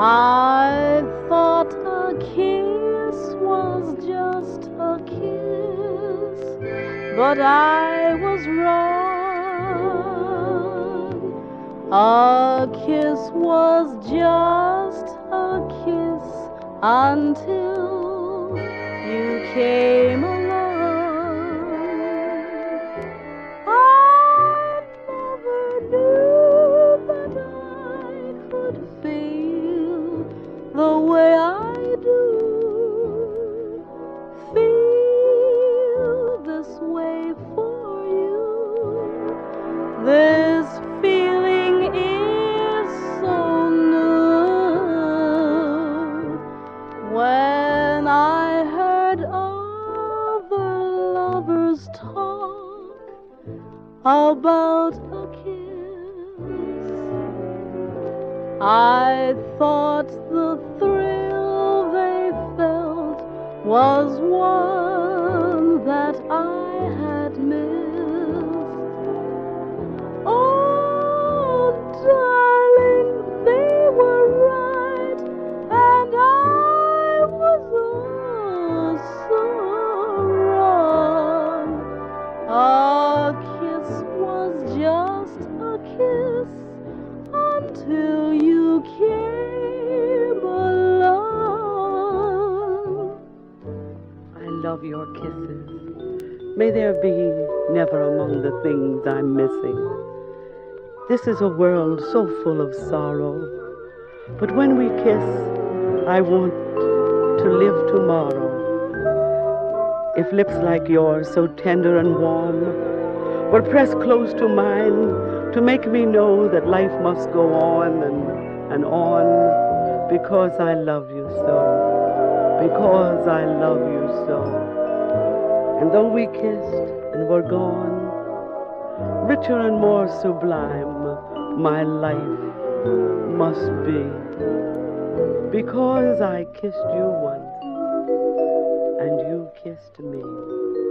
I thought a kiss was just a kiss, but I was wrong. A kiss was just a kiss until you came along. I never knew that I could feel the way I do. Feel this way for you. This feeling is so new. When I heard other lovers talk about a kiss, I thought the thrill they felt was one that I had missed. Oh, darling, they were right, and I was so wrong. A kiss was just a kiss until you came along. I love your kisses. May there be never among the things I'm missing. This is a world so full of sorrow, but when we kiss, I want to live tomorrow. If lips like yours, so tender and warm, were pressed close to mine to make me know that life must go on and on, because I love you so, because I love you so. And though we kissed and were gone, richer and more sublime my life must be, because I kissed you once and you kissed me.